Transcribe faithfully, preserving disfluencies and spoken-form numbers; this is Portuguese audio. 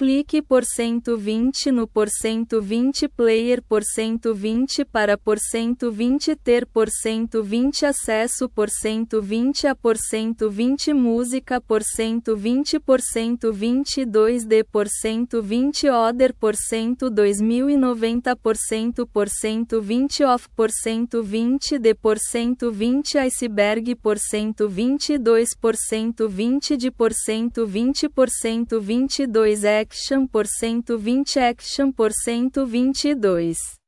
clique por cento vinte no por cento vinte player por cento vinte para por cento vinte ter por cento vinte acesso por cento vinte a por cento vinte música por cento vinte por cento vinte e dois D por cento vinte order por cento dois mil e noventa por cento por cento vinte off por cento vinte D por cento vinte iceberg por cento vinte e dois por cento vinte de por cento vinte por cento vinte e dois action por cento vinte action por cento vinte e dois